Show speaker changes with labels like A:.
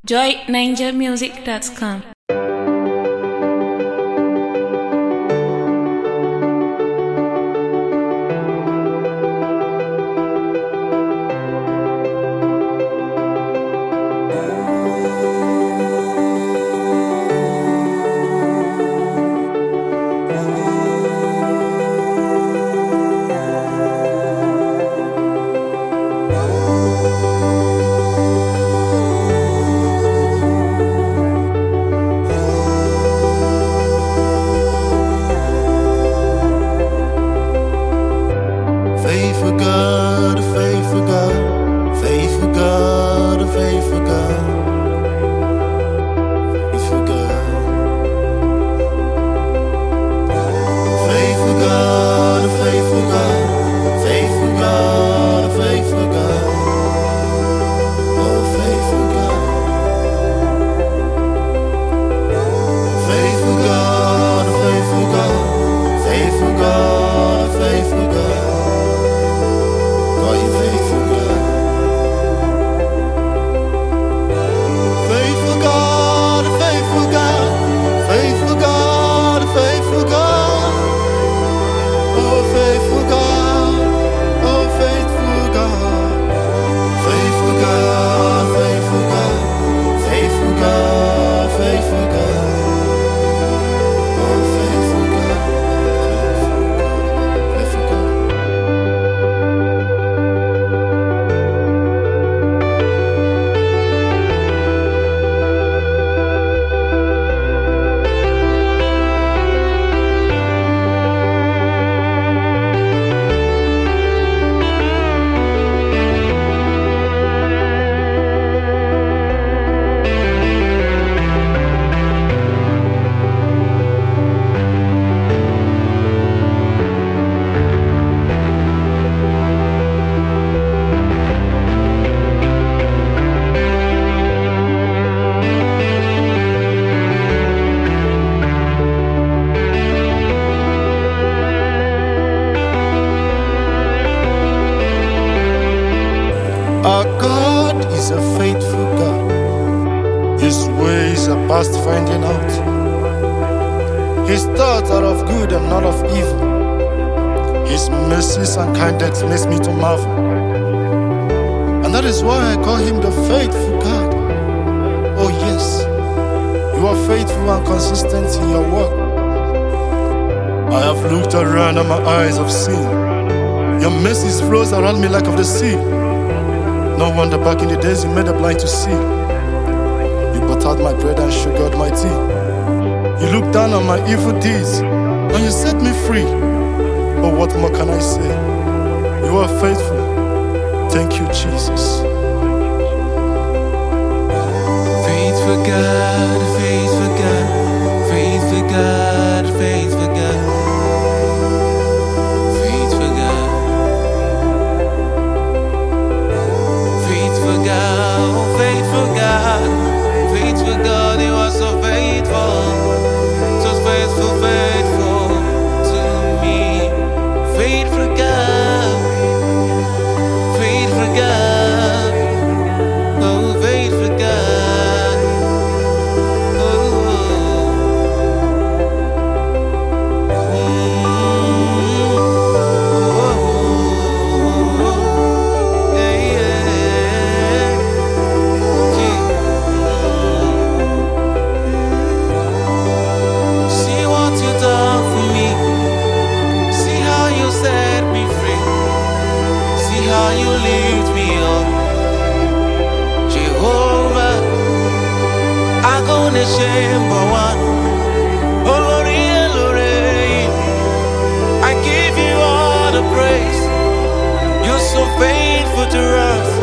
A: joyninjamusic.com.
B: Faithful God, faithful God, faithful God, faithful God, faithful God, faithful God, faithful God, faithful God, faithful God, oh faithful God, faithful God, faithful God, faithful God, faithful God. Are you faithful, God? Faithful God, faithful God, faithful God, faithful God. Oh, faithful God, oh, faithful God. Faithful God, faithful God, faithful God, faithful God. Oh, faithful God, faithful God. Our God is a faithful God. His ways are past finding out. His thoughts are of good and not of evil. His mercies and kindness makes me to marvel. And that is why I call him the faithful God. Oh yes, you are faithful and consistent in your work. I have looked around and my eyes have seen. Your mercies flows around me like of the sea. No wonder back in the days you made the blind to see. You buttered my bread and sugared my tea. You looked down on my evil deeds and you set me free. Oh, what more can I say? You are faithful. Thank you, Jesus.
C: Faithful God, faithful God, faithful God, faithful God. Faithful God, you are so faithful, faithful to me. Faithful God, oh faithful God, oh. You lift me up, Jehovah. I go to shame but one. Oh Lord, I give you all the praise. You're so faithful to us.